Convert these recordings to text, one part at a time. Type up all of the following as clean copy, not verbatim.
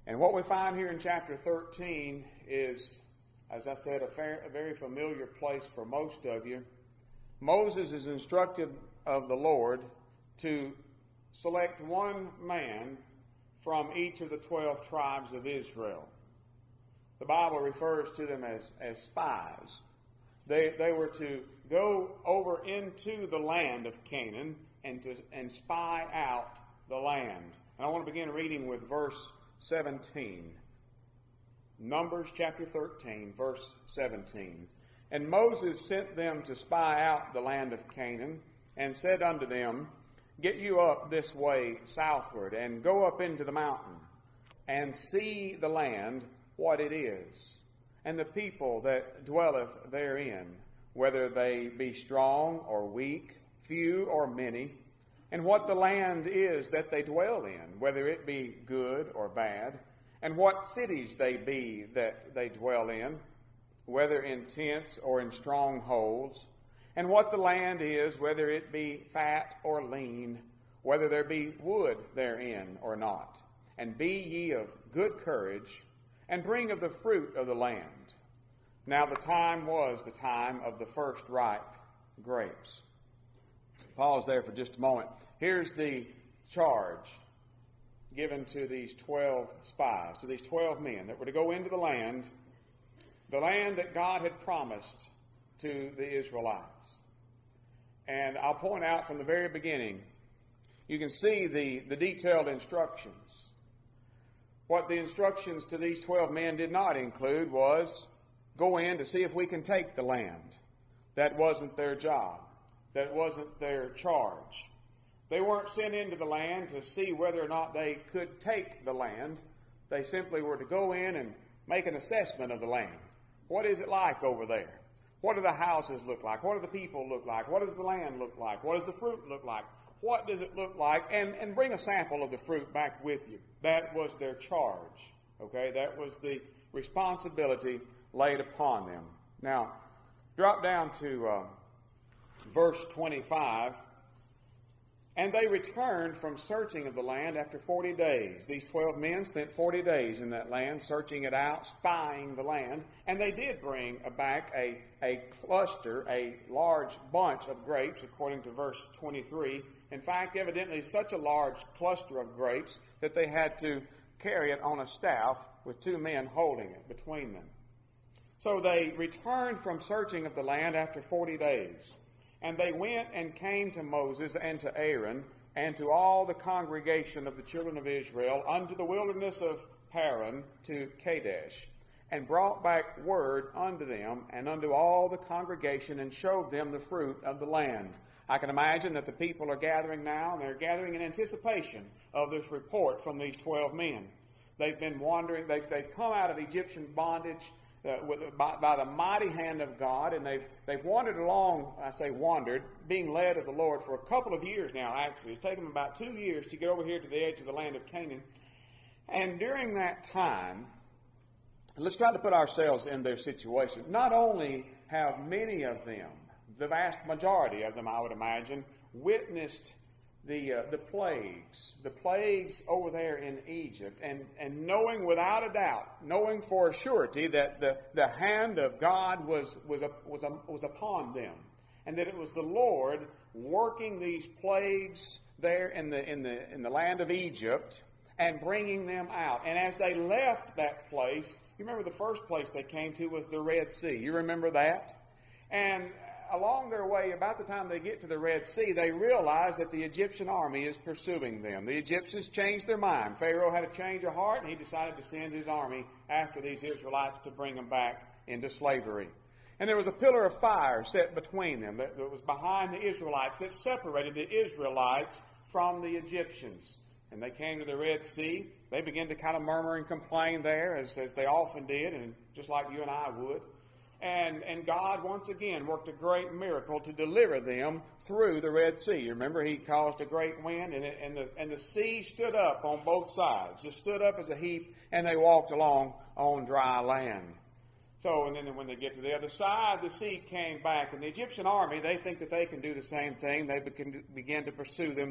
And what we find here in chapter 13 is, as I said, a very familiar place for most of you. Moses is instructed of the Lord to select one man from each of the 12 tribes of Israel. The Bible refers to them as spies. They were to go over into the land of Canaan and spy out the land. And I want to begin reading with verse 17. Numbers chapter 13, verse 17. And Moses sent them to spy out the land of Canaan, and said unto them, Get you up this way southward, and go up into the mountain, and see the land, what it is, and the people that dwelleth therein, whether they be strong or weak, few or many, and what the land is that they dwell in, whether it be good or bad, and what cities they be that they dwell in, whether in tents or in strongholds, and what the land is, whether it be fat or lean, whether there be wood therein or not. And be ye of good courage, and bring of the fruit of the land. Now the time was the time of the first ripe grapes. Pause there for just a moment. Here's the charge given to these 12 spies, to these 12 men that were to go into the land that God had promised to the Israelites. And I'll point out from the very beginning, you can see the detailed instructions. What the instructions to these 12 men did not include was go in to see if we can take the land. That wasn't their job. That wasn't their charge. They weren't sent into the land to see whether or not they could take the land. They simply were to go in and make an assessment of the land. What is it like over there? What do the houses look like? What do the people look like? What does the land look like? What does the fruit look like? What does it look like? And bring a sample of the fruit back with you. That was their charge. Okay, that was the responsibility laid upon them. Now, drop down to verse 25. And they returned from searching of the land after 40 days. These 12 men spent 40 days in that land, searching it out, spying the land. And they did bring back a cluster, a large bunch of grapes, according to verse 23. In fact, evidently such a large cluster of grapes that they had to carry it on a staff with 2 men holding it between them. So they returned from searching of the land after 40 days. And they went and came to Moses and to Aaron and to all the congregation of the children of Israel unto the wilderness of Paran to Kadesh, and brought back word unto them and unto all the congregation, and showed them the fruit of the land. I can imagine that the people are gathering now, and they're gathering in anticipation of this report from these 12 men. They've been wandering, they've come out of Egyptian bondage by the mighty hand of God, and they've wandered along, I say wandered, being led of the Lord for a couple of years now, actually. It's taken them about 2 years to get over here to the edge of the land of Canaan. And during that time, let's try to put ourselves in their situation. Not only have many of them, the vast majority of them, I would imagine, witnessed the plagues over there in Egypt, and knowing without a doubt, knowing for a surety that the hand of God was upon them, and that it was the Lord working these plagues there in the land of Egypt and bringing them out. And as they left that place, you remember the first place they came to was the Red Sea. You remember that? And along their way, about the time they get to the Red Sea, they realize that the Egyptian army is pursuing them. The Egyptians changed their mind. Pharaoh had a change of heart, and he decided to send his army after these Israelites to bring them back into slavery. And there was a pillar of fire set between them that was behind the Israelites that separated the Israelites from the Egyptians. And they came to the Red Sea. They began to kind of murmur and complain there, as they often did, and just like you and I would. And God once again worked a great miracle to deliver them through the Red Sea. You remember, he caused a great wind, and the sea stood up on both sides. Just stood up as a heap, and they walked along on dry land. So, and then when they get to the other side, the sea came back, and the Egyptian army, they think that they can do the same thing. They begin to pursue them,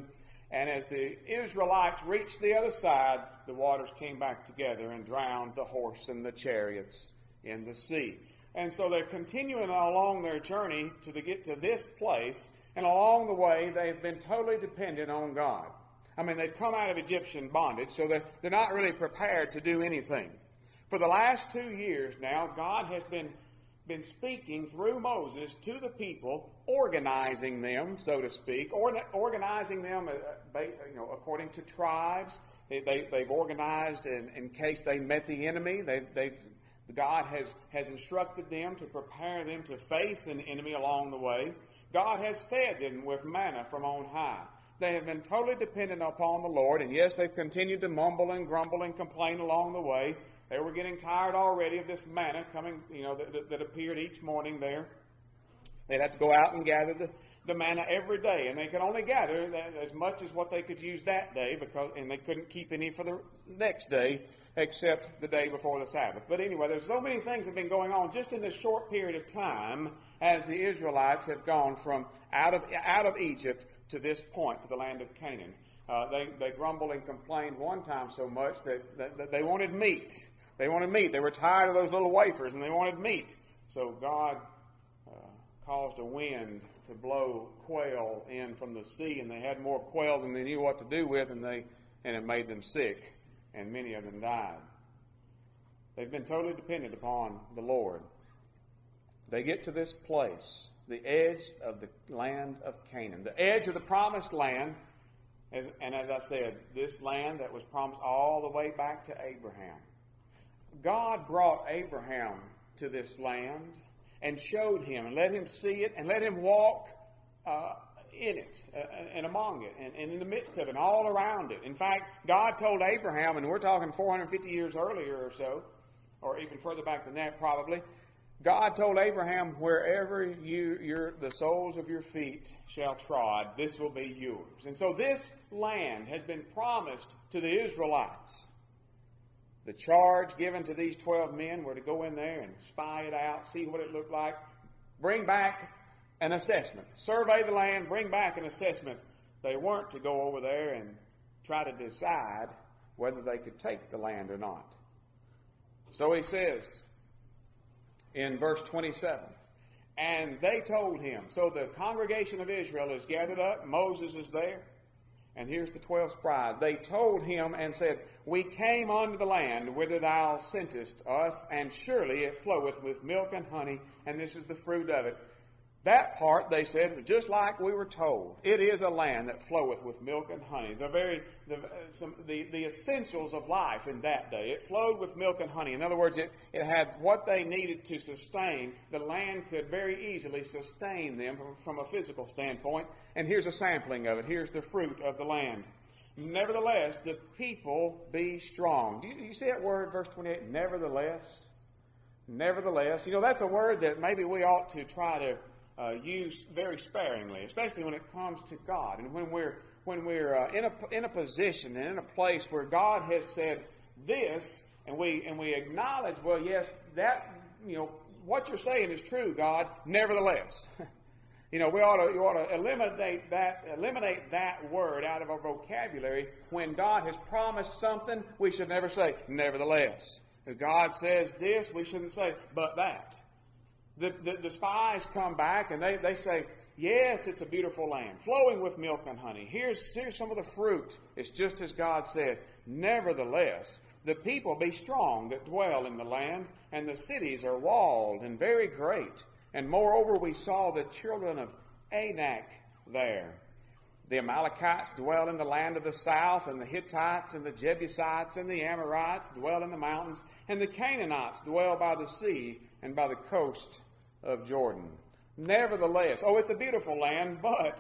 And as the Israelites reached the other side, the waters came back together and drowned the horse and the chariots in the sea. And so they're continuing along their journey to get to this place, and along the way they've been totally dependent on God. I mean, they've come out of Egyptian bondage, so they're not really prepared to do anything. For the last 2 years now, God has been speaking through Moses to the people, organizing them, so to speak, organizing them according to tribes. They've organized in case they met the enemy. God has instructed them to prepare them to face an enemy along the way. God has fed them with manna from on high. They have been totally dependent upon the Lord, and yes, they've continued to mumble and grumble and complain along the way. They were getting tired already of this manna coming, that appeared each morning there. They'd have to go out and gather the manna every day, and they could only gather as much as what they could use that day, and they couldn't keep any for the next day except the day before the Sabbath. But anyway, there's so many things that have been going on just in this short period of time as the Israelites have gone from out of Egypt to this point, to the land of Canaan. They grumbled and complained one time so much that they wanted meat. They wanted meat. They were tired of those little wafers, and they wanted meat. So God caused a wind to blow quail in from the sea, and they had more quail than they knew what to do with, and it made them sick, and many of them died. They've been totally dependent upon the Lord. They get to this place, the edge of the land of Canaan, the edge of the promised land, as I said, this land that was promised all the way back to Abraham. God brought Abraham to this land and showed him and let him see it and let him walk in it and among it and in the midst of it and all around it. In fact, God told Abraham, and we're talking 450 years earlier or so, or even further back than that probably, God told Abraham, wherever the soles of your feet shall trod, this will be yours. And so this land has been promised to the Israelites. The charge given to these 12 men were to go in there and spy it out, see what it looked like, bring back an assessment, survey the land, bring back an assessment. They weren't to go over there and try to decide whether they could take the land or not. So he says in verse 27, and they told him, so the congregation of Israel is gathered up, Moses is there, and here's the 12 spies. They told him and said, we came unto the land whither thou sentest us, and surely it floweth with milk and honey, and this is the fruit of it. That part, they said, just like we were told. It is a land that floweth with milk and honey. The essentials of life in that day. It flowed with milk and honey. In other words, it had what they needed to sustain. The land could very easily sustain them from a physical standpoint. And here's a sampling of it. Here's the fruit of the land. Nevertheless, the people be strong. Do you see that word, verse 28? Nevertheless. Nevertheless. That's a word that maybe we ought to try to use very sparingly, especially when it comes to God, and when we're in a position and in a place where God has said this, and we acknowledge, well, yes, that what you're saying is true, God. Nevertheless, you ought to eliminate that word out of our vocabulary. When God has promised something, we should never say nevertheless. If God says this, we shouldn't say but that. The spies come back and they say, yes, it's a beautiful land, flowing with milk and honey. Here's some of the fruit. It's just as God said. Nevertheless, the people be strong that dwell in the land, and the cities are walled and very great. And moreover, we saw the children of Anak there. The Amalekites dwell in the land of the south, and the Hittites and the Jebusites and the Amorites dwell in the mountains, and the Canaanites dwell by the sea and by the coast of Jordan. Nevertheless, it's a beautiful land, but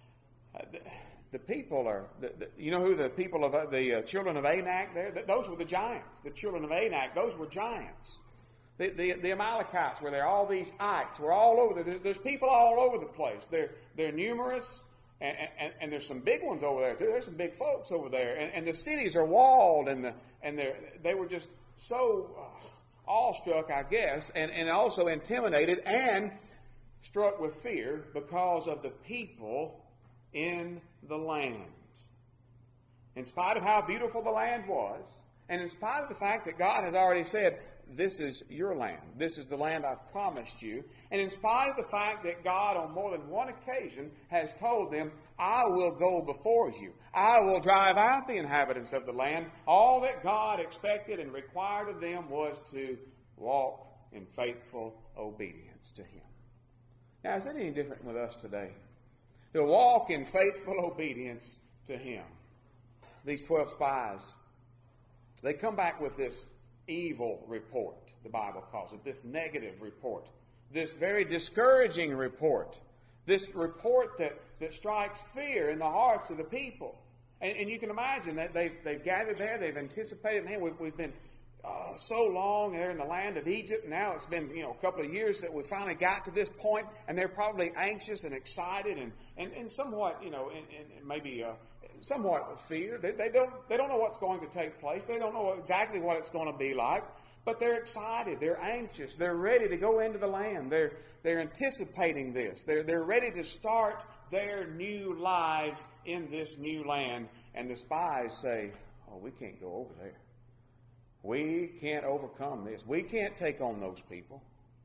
the people are, who the people of the children of Anak there? Those were the giants. The children of Anak, those were giants. The Amalekites were there. All these ites were all over there. There's people all over the place. They're numerous, and there's some big ones over there too. There's some big folks over there, and the cities are walled, and they were just so awestruck, I guess, and also intimidated and struck with fear because of the people in the land. in spite of how beautiful the land was, and in spite of the fact that God has already said, this is your land. This is the land I've promised you. And in spite of the fact that God on more than one occasion has told them, I will go before you. I will drive out the inhabitants of the land. All that God expected and required of them was to walk in faithful obedience to Him. Now, is that any different with us today? To walk in faithful obedience to Him. These 12 spies, they come back with this evil report, the Bible calls it, this negative report, this very discouraging report, this report that strikes fear in the hearts of the people. And you can imagine that they've gathered there, they've anticipated, man, we've been so long there in the land of Egypt. Now it's been a couple of years that we finally got to this point, and they're probably anxious and excited and somewhat, and maybe somewhat with fear. They don't know what's going to take place. They don't know exactly what it's going to be like, but they're excited. They're anxious. They're ready to go into the land. They're anticipating this. They're ready to start their new lives in this new land. And the spies say, "Oh, we can't go over there. We can't overcome this. We can't take on those people."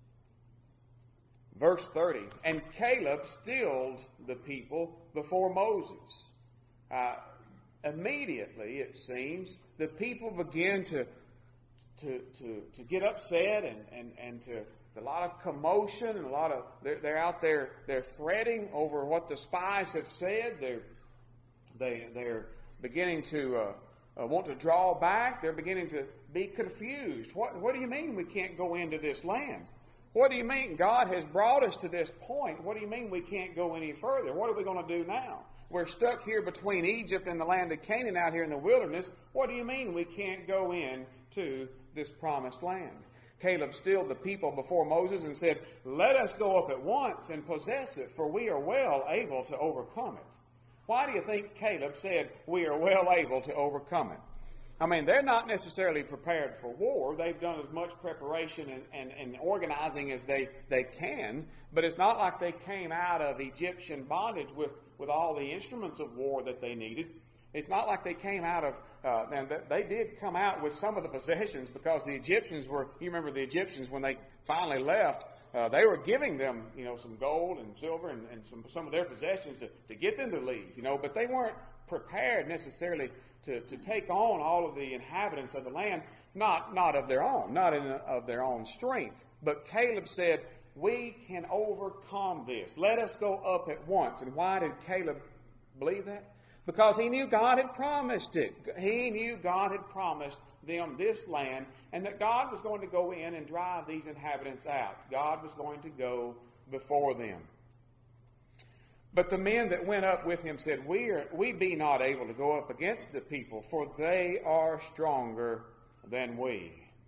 Verse 30, and Caleb stilled the people before Moses. Immediately, it seems, the people begin to get upset and to a lot of commotion and they're out there, they're fretting over what the spies have said. They're beginning to want to draw back. They're beginning to be confused. What do you mean we can't go into this land? What do you mean God has brought us to this point? What do you mean we can't go any further? What are we going to do now? We're stuck here between Egypt and the land of Canaan out here in the wilderness. What do you mean we can't go into this promised land? Caleb stilled the people before Moses and said, "Let us go up at once and possess it, for we are well able to overcome it." Why do you think Caleb said we are well able to overcome it? I mean, they're not necessarily prepared for war. They've done as much preparation and organizing as they can, but it's not like they came out of Egyptian bondage with all the instruments of war that they needed. It's not like they came out of, and they did come out with some of the possessions, because the Egyptians were, you remember the Egyptians when they finally left, they were giving them, some gold and silver and some of their possessions to get them to leave, but they weren't prepared necessarily to take on all of the inhabitants of the land, not of their own, not of their own strength. But Caleb said, we can overcome this. Let us go up at once. And why did Caleb believe that? Because he knew God had promised it. He knew God had promised them this land, and that God was going to go in and drive these inhabitants out. God was going to go before them. But the men that went up with him said, we be not able to go up against the people, for they are stronger than we.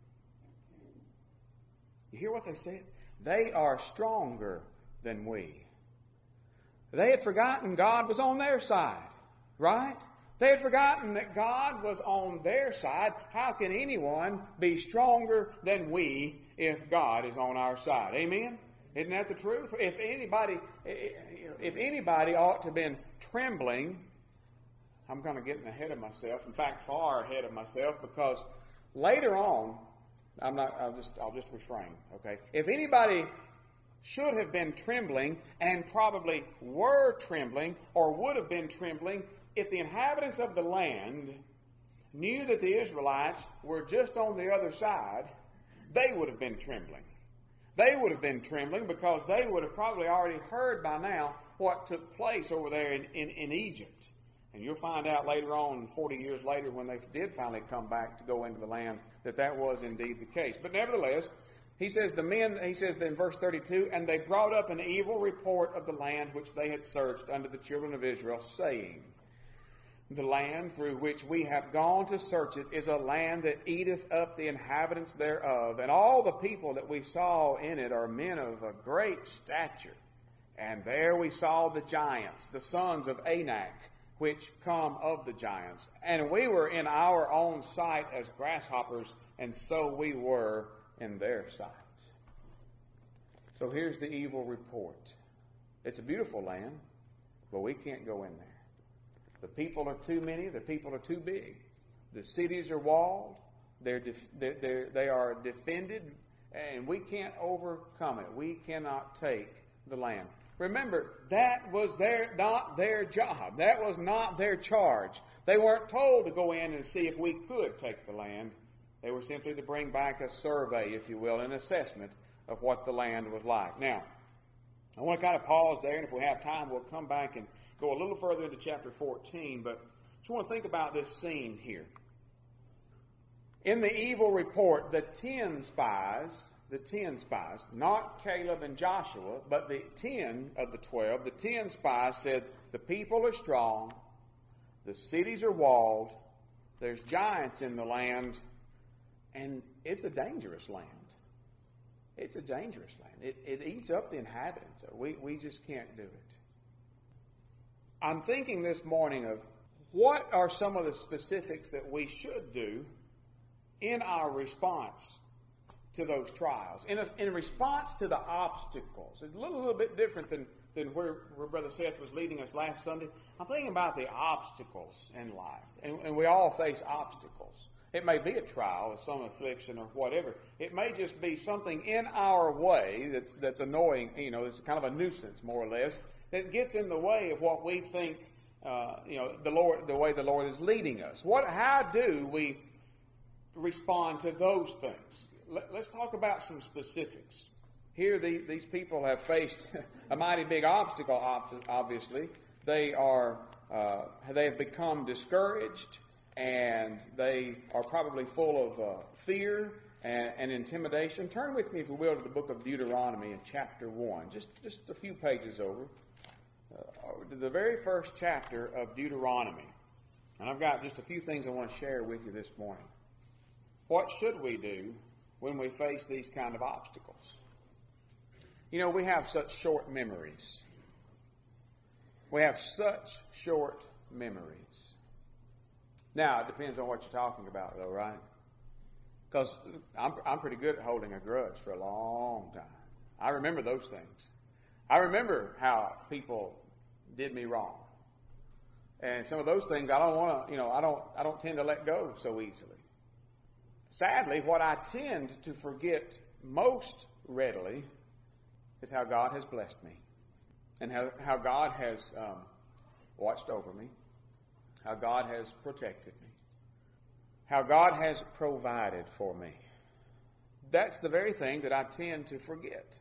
You hear what they said? They are stronger than we. They had forgotten God was on their side, right? They had forgotten that God was on their side. How can anyone be stronger than we if God is on our side? Amen? Isn't that the truth? If anybody ought to have been trembling, I'm kind of getting ahead of myself. In fact, far ahead of myself, because later on, I'll just refrain. Okay, if anybody should have been trembling and probably were trembling or would have been trembling, if the inhabitants of the land knew that the Israelites were just on the other side, they would have been trembling. They would have been trembling because they would have probably already heard by now what took place over there in Egypt. And you'll find out later on, 40 years later, when they did finally come back to go into the land, that was indeed the case. But nevertheless, he says in verse 32, and they brought up an evil report of the land which they had searched unto the children of Israel, saying, the land through which we have gone to search it is a land that eateth up the inhabitants thereof, and all the people that we saw in it are men of a great stature. And there we saw the giants, the sons of Anak, which come of the giants. And we were in our own sight as grasshoppers, and so we were in their sight. So here's the evil report. It's a beautiful land, but we can't go in there. The people are too many. The people are too big. The cities are walled. They are defended, and we can't overcome it. We cannot take the land. Remember, that was not their job. That was not their charge. They weren't told to go in and see if we could take the land. They were simply to bring back a survey, if you will, an assessment of what the land was like. Now, I want to kind of pause there, and if we have time, we'll come back and go a little further into chapter 14, but just want to think about this scene here. In the evil report, the 10 spies, not Caleb and Joshua, but the 10 of the 12, the 10 spies said, the people are strong, the cities are walled, there's giants in the land, and it's a dangerous land. It's a dangerous land. It eats up the inhabitants. We just can't do it. I'm thinking this morning of what are some of the specifics that we should do in our response to those trials, in response to the obstacles. It's a little bit different than where Brother Seth was leading us last Sunday. I'm thinking about the obstacles in life, and we all face obstacles. It may be a trial or some affliction or whatever. It may just be something in our way that's annoying. It's kind of a nuisance, more or less, that gets in the way of what we think. The way the Lord is leading us. How do we respond to those things? Let's talk about some specifics. Here, these people have faced a mighty big obstacle. Obviously, they have become discouraged, and they are probably full of fear and intimidation. Turn with me, if you will, to the book of Deuteronomy in chapter 1, just a few pages over, to the very first chapter of Deuteronomy. And I've got just a few things I want to share with you this morning. What should we do when we face these kind of obstacles? We have such short memories. We have such short memories. Now, it depends on what you're talking about, though, right? Because I'm pretty good at holding a grudge for a long time. I remember those things. I remember how people did me wrong. And some of those things I don't want to, I don't tend to let go so easily. Sadly, what I tend to forget most readily is how God has blessed me, and how God has watched over me, how God has protected me, how God has provided for me. That's the very thing that I tend to forget.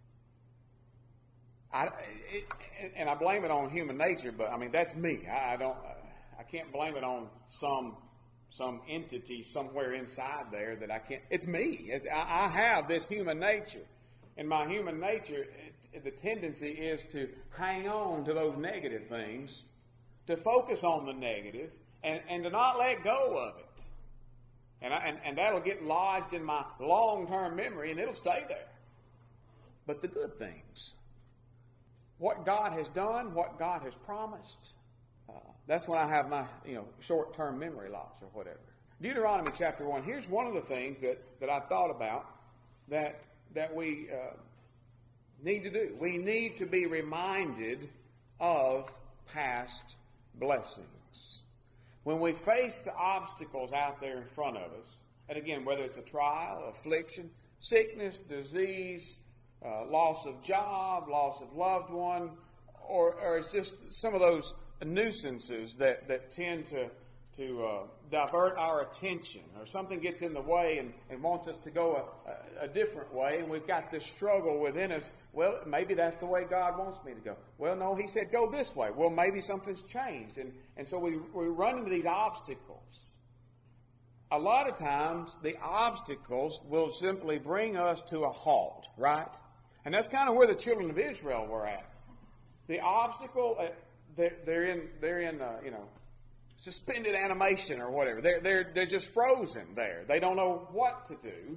And I blame it on human nature, but that's me. I can't blame it on some entity somewhere inside there that I can't. It's me. I have this human nature. And my human nature, the tendency is to hang on to those negative things, to focus on the negative, and to not let go of it. And that'll get lodged in my long-term memory, and it'll stay there. But the good things, what God has done, what God has promised, that's when I have my short-term memory loss or whatever. Deuteronomy chapter 1, here's one of the things that I've thought about that we need to do. We need to be reminded of past blessings. When we face the obstacles out there in front of us, and again, whether it's a trial, affliction, sickness, disease, loss of job, loss of loved one, or it's just some of those nuisances that tend to divert our attention, or something gets in the way and wants us to go a different way, and we've got this struggle within us. Well, maybe that's the way God wants me to go. Well, no, He said go this way. Well, maybe something's changed, and so we run into these obstacles. A lot of times, the obstacles will simply bring us to a halt, right? And that's kind of where the children of Israel were at. The obstacle, they're in suspended animation or whatever. They're just frozen there. They don't know what to do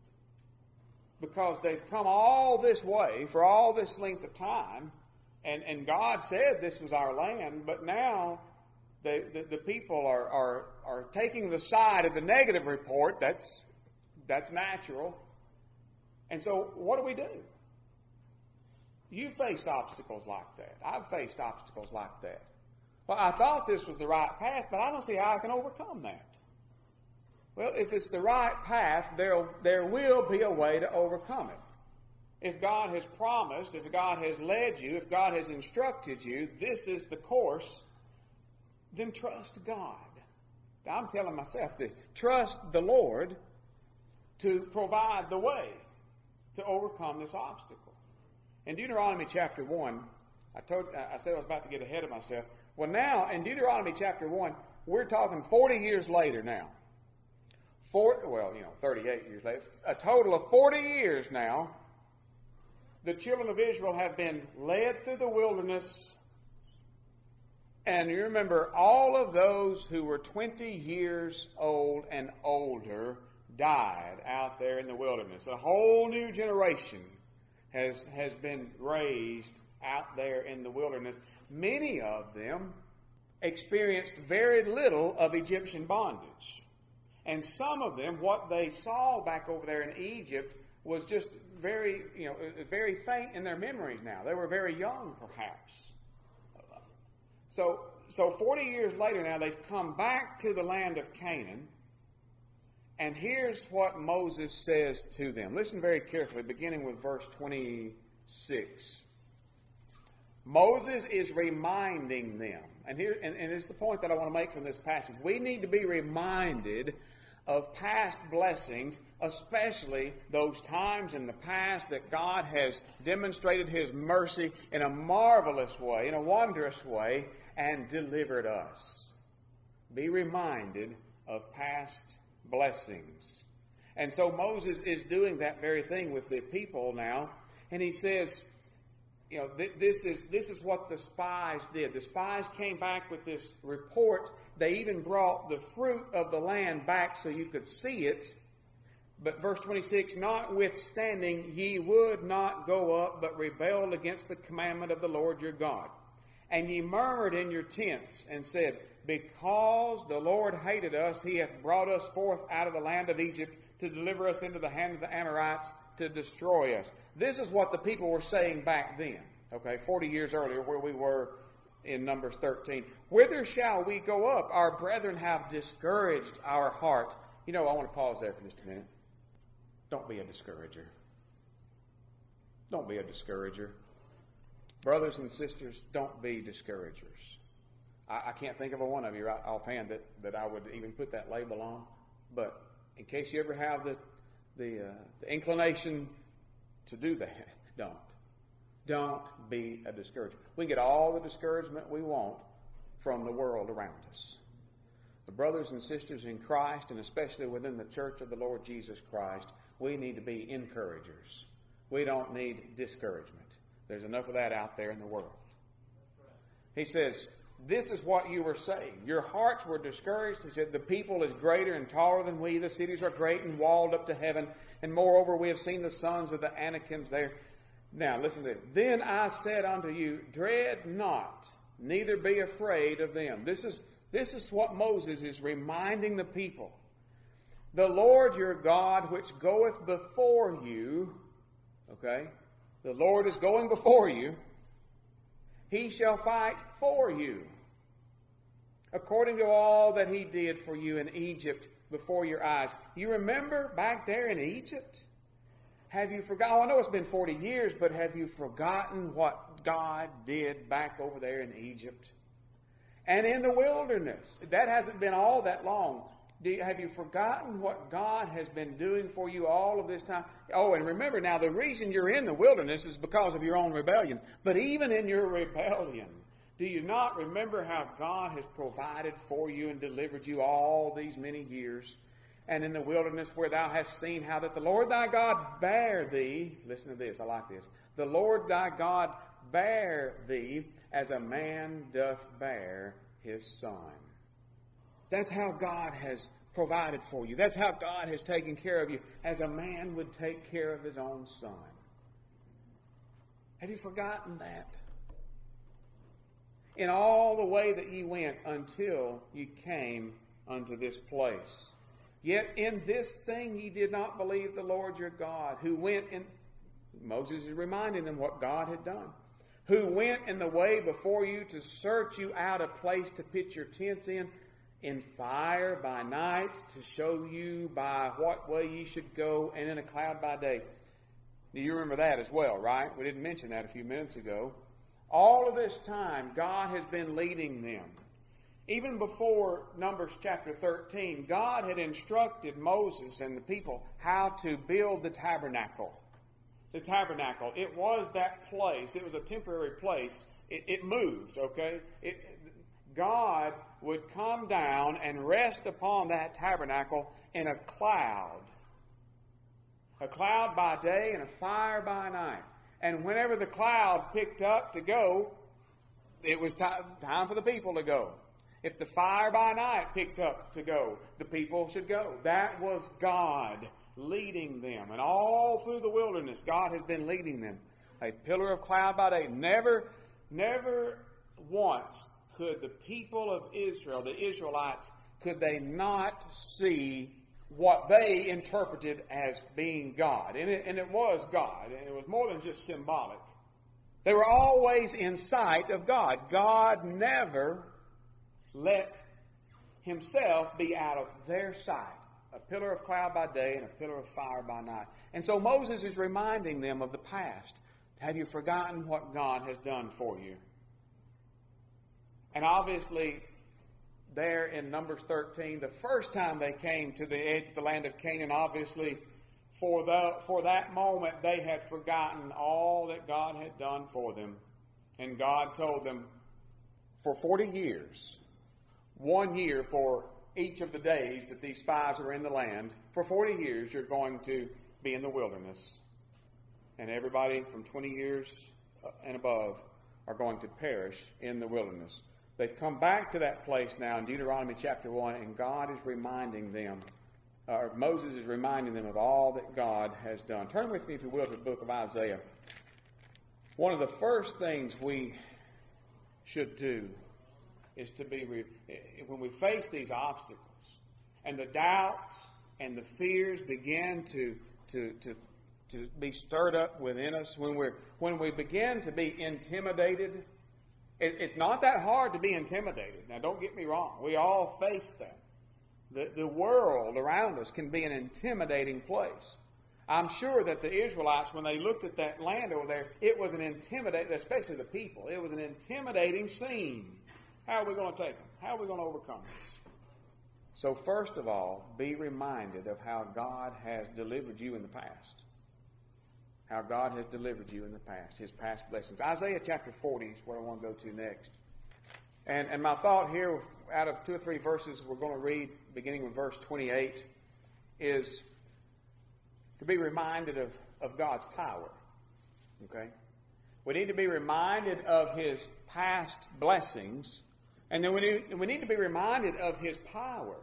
because they've come all this way for all this length of time, and God said this was our land, but now the people are taking the side of the negative report. That's natural. And so what do we do? You face obstacles like that. I've faced obstacles like that. Well, I thought this was the right path, but I don't see how I can overcome that. Well, if it's the right path, there will be a way to overcome it. If God has promised, if God has led you, if God has instructed you, this is the course, then trust God. I'm telling myself this. Trust the Lord to provide the way to overcome this obstacle. In Deuteronomy chapter 1, I said I was about to get ahead of myself. Well, now, in Deuteronomy chapter 1, we're talking 40 years later now. 38 years later. A total of 40 years now, the children of Israel have been led through the wilderness. And you remember, all of those who were 20 years old and older died out there in the wilderness. A whole new generation has been raised out there in the wilderness. Many of them experienced very little of Egyptian bondage. And some of them, what they saw back over there in Egypt was just very faint in their memories now. They were very young, perhaps. So 40 years later now, they've come back to the land of Canaan. And here's what Moses says to them. Listen very carefully, beginning with verse 26. Moses is reminding them. And it's the point that I want to make from this passage. We need to be reminded of past blessings, especially those times in the past that God has demonstrated His mercy in a marvelous way, in a wondrous way, and delivered us. Be reminded of past blessings. And so Moses is doing that very thing with the people now, and he says, this is what the spies did. The spies came back with this report. They even brought the fruit of the land back so you could see it. But verse 26, notwithstanding, ye would not go up, but rebelled against the commandment of the Lord your God. And ye murmured in your tents, and said, because the Lord hated us, He hath brought us forth out of the land of Egypt to deliver us into the hand of the Amorites, to destroy us. This is what the people were saying back then, 40 years earlier, where we were in Numbers 13. Whither shall we go up? Our brethren have discouraged our heart. I want to pause there for just a minute. Don't be a discourager. Don't be a discourager. Brothers and sisters, don't be discouragers. I can't think of a one of you right offhand that I would even put that label on. But in case you ever have the inclination to do that, don't. Don't be a discourager. We can get all the discouragement we want from the world around us. The brothers and sisters in Christ, and especially within the church of the Lord Jesus Christ, we need to be encouragers. We don't need discouragement. There's enough of that out there in the world. He says, this is what you were saying. Your hearts were discouraged. He said, the people is greater and taller than we. The cities are great and walled up to heaven. And moreover, we have seen the sons of the Anakims there. Now, listen to this. Then I said unto you, dread not, neither be afraid of them. This is what Moses is reminding the people. The Lord your God, which goeth before you, the Lord is going before you. He shall fight for you, according to all that He did for you in Egypt before your eyes. You remember back there in Egypt? Have you forgotten? I know it's been 40 years, but have you forgotten what God did back over there in Egypt? And in the wilderness. That hasn't been all that long. Have you forgotten what God has been doing for you all of this time? Oh, and remember now, the reason you're in the wilderness is because of your own rebellion. But even in your rebellion, do you not remember how God has provided for you and delivered you all these many years? And in the wilderness where thou hast seen how that the Lord thy God bare thee, listen to this, I like this, the Lord thy God bare thee as a man doth bear his son. That's how God has provided for you. That's how God has taken care of you, as a man would take care of his own son. Have you forgotten that? In all the way that ye went until you came unto this place. Yet in this thing ye did not believe the Lord your God, who went in... Moses is reminding them what God had done. who went in the way before you to search you out a place to pitch your tents in fire by night, to show you by what way you should go, and in a cloud by day. Do you remember that as well, right? We didn't mention that a few minutes ago. All of this time, God has been leading them. Even before Numbers chapter 13, God had instructed Moses and the people how to build the tabernacle. The tabernacle, it was that place. It was a temporary place. It moved, okay? God would come down and rest upon that tabernacle in a cloud. A cloud by day and a fire by night. And whenever the cloud picked up to go, it was time for the people to go. If the fire by night picked up to go, the people should go. That was God leading them. And all through the wilderness, God has been leading them. A pillar of cloud by day. Never once could the people of Israel, the Israelites, could they not see what they interpreted as being God. And it was God. And it was more than just symbolic. They were always in sight of God. God never let himself be out of their sight. A pillar of cloud by day and a pillar of fire by night. And so Moses is reminding them of the past. Have you forgotten what God has done for you? And obviously, there in Numbers 13, the first time they came to the edge of the land of Canaan, obviously, for that moment, they had forgotten all that God had done for them. And God told them, for 40 years, 1 year for each of the days that these spies were in the land, for 40 years you're going to be in the wilderness. And everybody from 20 years and above are going to perish in the wilderness. They've come back to that place now in Deuteronomy chapter 1, and God is reminding them, or Moses is reminding them of all that God has done. Turn with me, if you will, to the book of Isaiah. One of the first things we should do is to be, when we face these obstacles, and the doubts and the fears begin to be stirred up within us, when we begin to be intimidated. It's not that hard to be intimidated. Now, don't get me wrong. We all face that. The world around us can be an intimidating place. I'm sure that the Israelites, when they looked at that land over there, it was an intimidating, especially the people, it was an intimidating scene. How are we going to take them? How are we going to overcome this? So first of all, be reminded of how God has delivered you in the past. How God has delivered you in the past, his past blessings. Isaiah chapter 40 is what I want to go to next. And my thought here, out of 2 or 3 verses we're going to read, beginning with verse 28, is to be reminded of God's power. Okay? We need to be reminded of his past blessings, and then we need to be reminded of his power.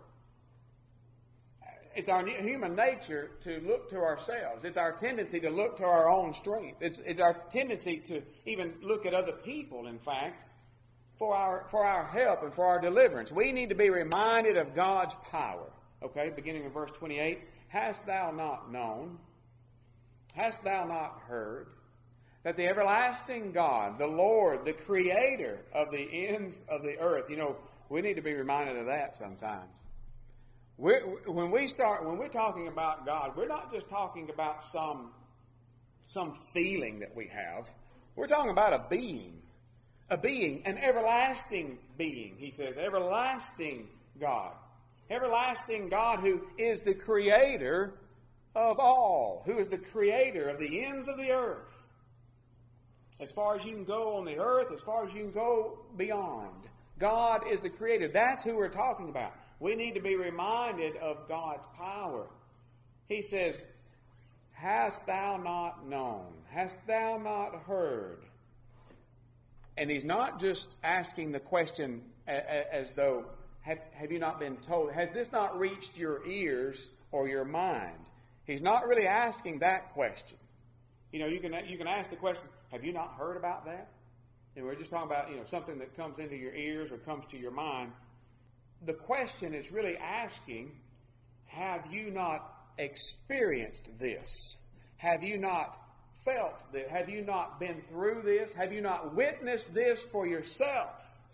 It's our human nature to look to ourselves. It's our tendency to look to our own strength. It's our tendency to even look at other people, in fact, for our help and for our deliverance. We need to be reminded of God's power. Okay, beginning in verse 28. Hast thou not known? Hast thou not heard? That the everlasting God, the Lord, the Creator of the ends of the earth. You know, we need to be reminded of that sometimes. When we're talking about God, we're not just talking about some feeling that we have. We're talking about a being, an everlasting being. He says, everlasting God who is the Creator of all, who is the Creator of the ends of the earth. As far as you can go on the earth, as far as you can go beyond, God is the Creator. That's who we're talking about. We need to be reminded of God's power. He says, hast thou not known? Hast thou not heard? And he's not just asking the question as though, have you not been told? Has this not reached your ears or your mind? He's not really asking that question. You know, you can ask the question, have you not heard about that? And we're just talking about, something that comes into your ears or comes to your mind. The question is really asking, have you not experienced this? Have you not felt this? Have you not been through this? Have you not witnessed this for yourself?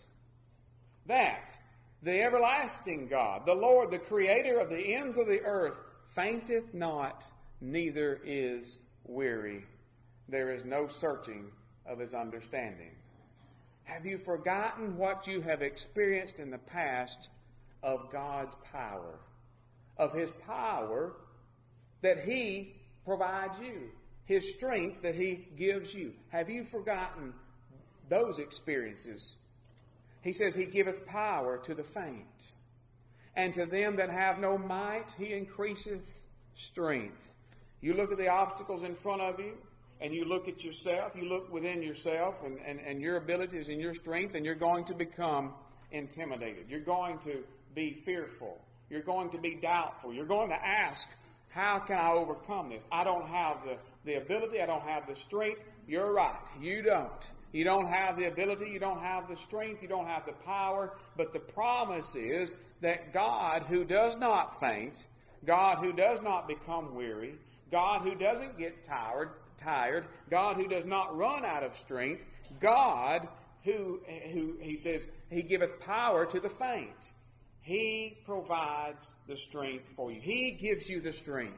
That the everlasting God, the Lord, the creator of the ends of the earth, fainteth not, neither is weary. There is no searching of his understanding. Have you forgotten what you have experienced in the past of God's power? Of his power that he provides you. His strength that he gives you. Have you forgotten those experiences? He says he giveth power to the faint. And to them that have no might, he increaseth strength. You look at the obstacles in front of you, and you look at yourself, you look within yourself and your abilities and your strength, and you're going to become intimidated. You're going to be fearful. You're going to be doubtful. You're going to ask, how can I overcome this? I don't have the ability. I don't have the strength. You're right. You don't. You don't have the ability. You don't have the strength. You don't have the power. But the promise is that God who does not faint, God who does not become weary, God who doesn't get tired, God who does not run out of strength, God who he says, he giveth power to the faint. He provides the strength for you. He gives you the strength.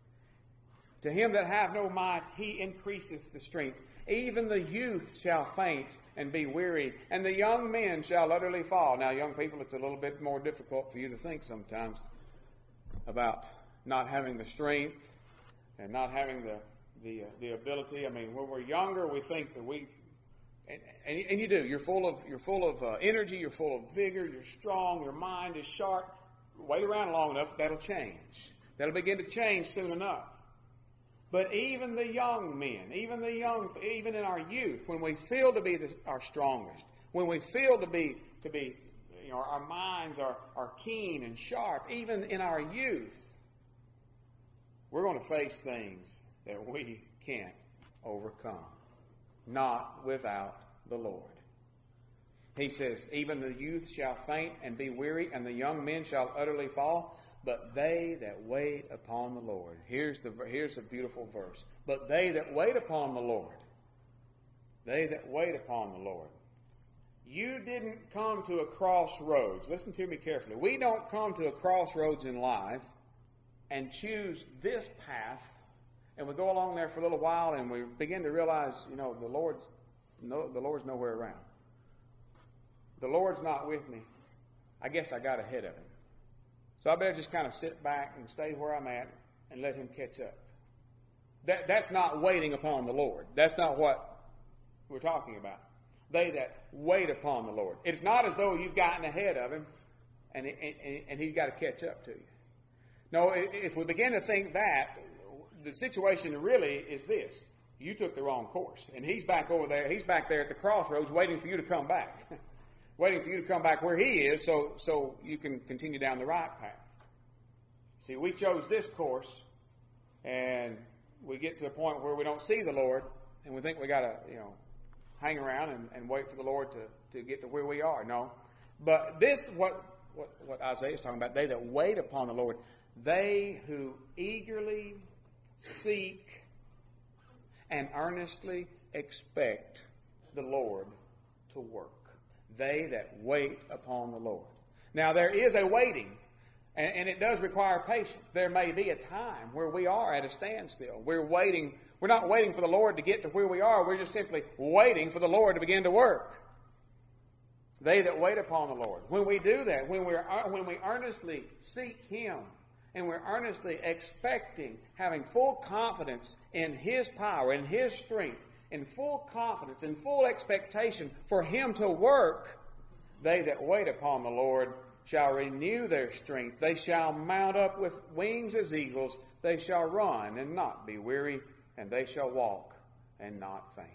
To him that have no might, he increaseth the strength. Even the youth shall faint and be weary, and the young men shall utterly fall. Now, young people, it's a little bit more difficult for you to think sometimes about not having the strength and not having the ability. I mean, when we're younger, we think that and you do. You're full of energy. You're full of vigor. You're strong. Your mind is sharp. Wait around long enough, that'll change. That'll begin to change soon enough. But even the young men, even in our youth, when we feel to be our strongest, when we feel to be, our minds are keen and sharp, even in our youth, we're going to face things that we can't overcome. Not without the Lord. He says, even the youth shall faint and be weary, and the young men shall utterly fall. But they that wait upon the Lord. Here's a beautiful verse. But they that wait upon the Lord. They that wait upon the Lord. You didn't come to a crossroads. Listen to me carefully. We don't come to a crossroads in life and choose this path, and we go along there for a little while, and we begin to realize, the Lord's nowhere around. The Lord's not with me. I guess I got ahead of him. So I better just kind of sit back and stay where I'm at and let him catch up. That's not waiting upon the Lord. That's not what we're talking about. They that wait upon the Lord. It's not as though you've gotten ahead of him and he's got to catch up to you. No, if we begin to think that, the situation really is this. You took the wrong course. And he's back over there. He's back there at the crossroads waiting for you to come back. Waiting for you to come back where he is so you can continue down the right path. See, we chose this course, and we get to a point where we don't see the Lord, and we think we got to, hang around and wait for the Lord to get to where we are. No. But this, what Isaiah is talking about, they that wait upon the Lord, they who eagerly seek and earnestly expect the Lord to work. They that wait upon the Lord. Now, there is a waiting, and it does require patience. There may be a time where we are at a standstill. We're waiting. We're not waiting for the Lord to get to where we are. We're just simply waiting for the Lord to begin to work. They that wait upon the Lord. When we do that, when we earnestly seek him, and we're earnestly expecting, having full confidence in his power, in his strength, in full confidence, in full expectation for him to work, they that wait upon the Lord shall renew their strength. They shall mount up with wings as eagles. They shall run and not be weary, and they shall walk and not faint.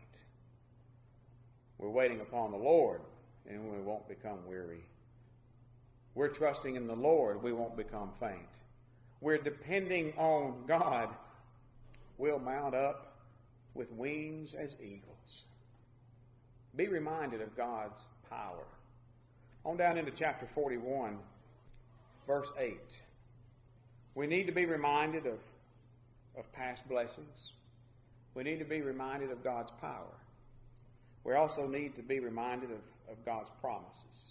We're waiting upon the Lord, and we won't become weary. We're trusting in the Lord. We won't become faint. We're depending on God. We'll mount up with wings as eagles. Be reminded of God's power. On down into chapter 41, verse 8. We need to be reminded of past blessings. We need to be reminded of God's power. We also need to be reminded of God's promises.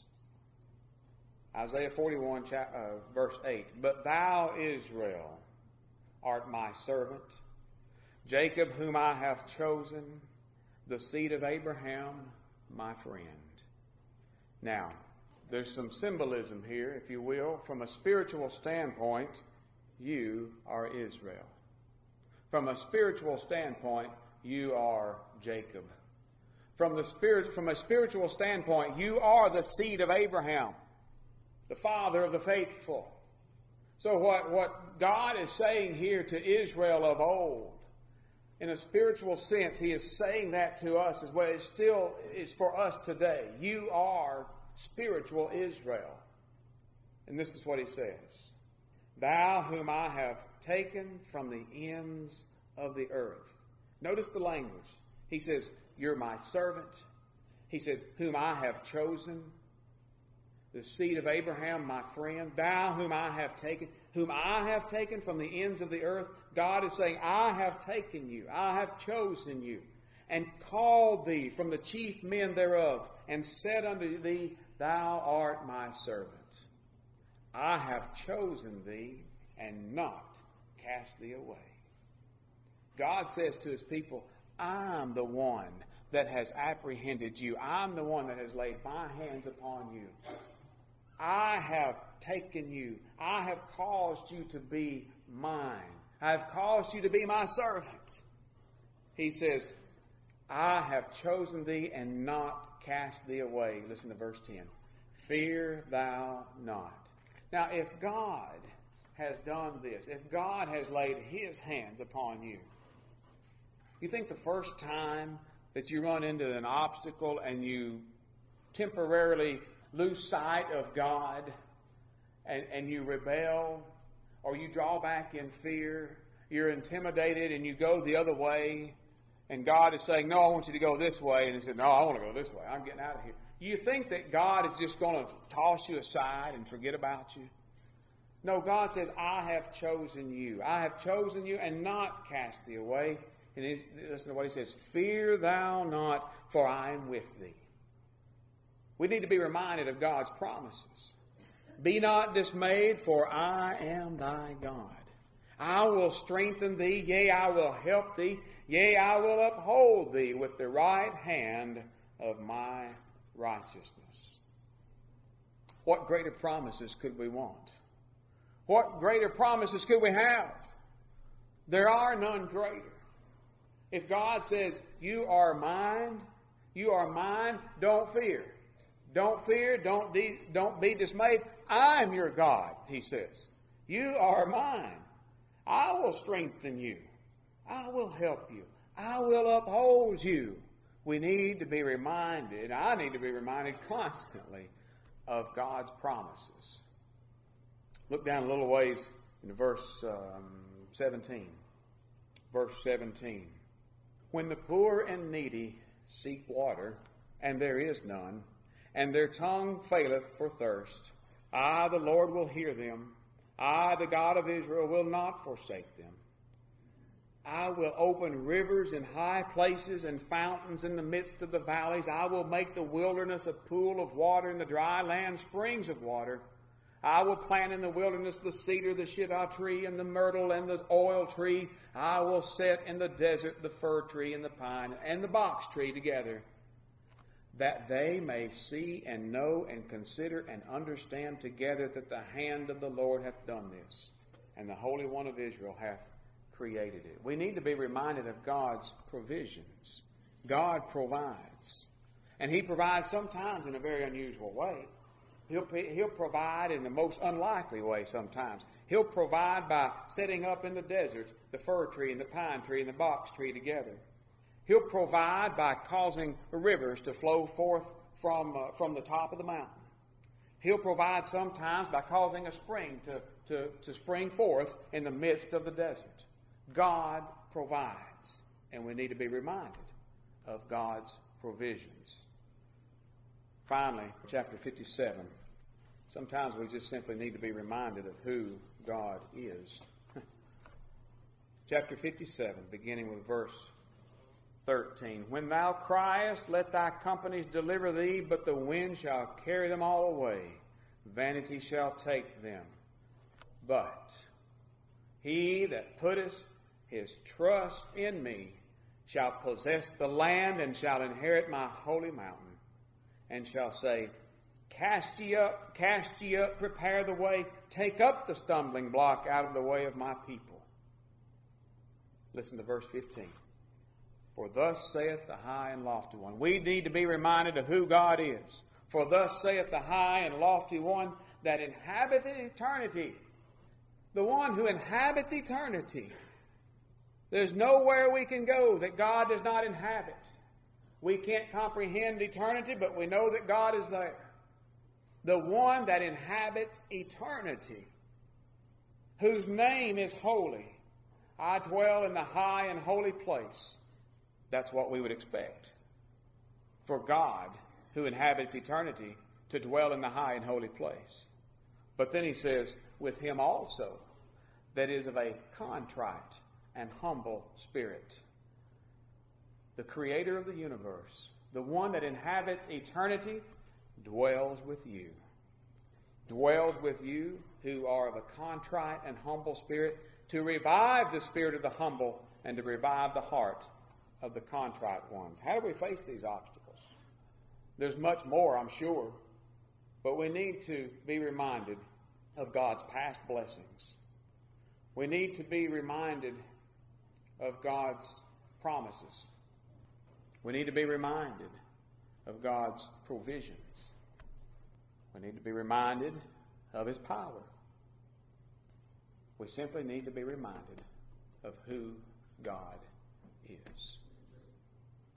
Isaiah 41, verse 8. But thou, Israel, art my servant, Jacob whom I have chosen, the seed of Abraham, my friend. Now, there's some symbolism here, if you will. From a spiritual standpoint, you are Israel. From a spiritual standpoint, you are Jacob. From a spiritual standpoint, you are the seed of Abraham, the father of the faithful. So what God is saying here to Israel of old, in a spiritual sense, He is saying that to us as well. It still is for us today. You are spiritual Israel. And this is what He says. Thou whom I have taken from the ends of the earth. Notice the language. He says, you're my servant. He says, whom I have chosen. The seed of Abraham, my friend. Thou whom I have taken from the ends of the earth. God is saying, I have taken you. I have chosen you. And called thee from the chief men thereof. And said unto thee, thou art my servant. I have chosen thee and not cast thee away. God says to His people, I'm the one that has apprehended you. I'm the one that has laid my hands upon you. I have taken you. I have caused you to be mine. I have caused you to be my servant. He says, I have chosen thee and not cast thee away. Listen to verse 10. Fear thou not. Now, if God has done this, if God has laid His hands upon you, you think the first time that you run into an obstacle and you temporarily lose sight of God and you rebel, or you draw back in fear, you're intimidated and you go the other way, and God is saying, no, I want you to go this way, and He said, no, I want to go this way. I'm getting out of here. You think that God is just going to toss you aside and forget about you? No, God says, I have chosen you. I have chosen you and not cast thee away. And listen to what He says, fear thou not, for I am with thee. We need to be reminded of God's promises. Be not dismayed, for I am thy God. I will strengthen thee, yea, I will help thee, yea, I will uphold thee with the right hand of my righteousness. What greater promises could we want? What greater promises could we have? There are none greater. If God says, you are mine, don't fear. Don't fear, don't be dismayed. I'm your God, He says. You are mine. I will strengthen you. I will help you. I will uphold you. We need to be reminded, I need to be reminded constantly of God's promises. Look down a little ways in verse 17. Verse 17. When the poor and needy seek water, and there is none, and their tongue faileth for thirst, I, the Lord, will hear them. I, the God of Israel, will not forsake them. I will open rivers in high places and fountains in the midst of the valleys. I will make the wilderness a pool of water, and the dry land springs of water. I will plant in the wilderness the cedar, the shittim tree, and the myrtle, and the oil tree. I will set in the desert the fir tree, and the pine, and the box tree together, that they may see and know and consider and understand together that the hand of the Lord hath done this, and the Holy One of Israel hath created it. We need to be reminded of God's provisions. God provides. And He provides sometimes in a very unusual way. He'll provide in the most unlikely way sometimes. He'll provide by setting up in the desert the fir tree and the pine tree and the box tree together. He'll provide by causing rivers to flow forth from the top of the mountain. He'll provide sometimes by causing a spring to spring forth in the midst of the desert. God provides, and we need to be reminded of God's provisions. Finally, chapter 57. Sometimes we just simply need to be reminded of who God is. Chapter 57, beginning with verse 13. When thou criest, let thy companies deliver thee, but the wind shall carry them all away. Vanity shall take them. But he that putteth his trust in me shall possess the land and shall inherit my holy mountain, and shall say, Cast ye up, prepare the way, take up the stumbling block out of the way of my people. Listen to verse 15. For thus saith the high and lofty one. We need to be reminded of who God is. For thus saith the high and lofty one that inhabiteth eternity. The one who inhabits eternity. There's nowhere we can go that God does not inhabit. We can't comprehend eternity, but we know that God is there. The one that inhabits eternity, whose name is holy. I dwell in the high and holy place. That's what we would expect. For God, who inhabits eternity, to dwell in the high and holy place. But then he says, with him also, that is of a contrite and humble spirit. The creator of the universe, the one that inhabits eternity, dwells with you. Dwells with you who are of a contrite and humble spirit, to revive the spirit of the humble and to revive the heart of the contrite ones. How do we face these obstacles? There's much more, I'm sure, but we need to be reminded of God's past blessings. We need to be reminded of God's promises. We need to be reminded of God's provisions. We need to be reminded of His power. We simply need to be reminded of who God is.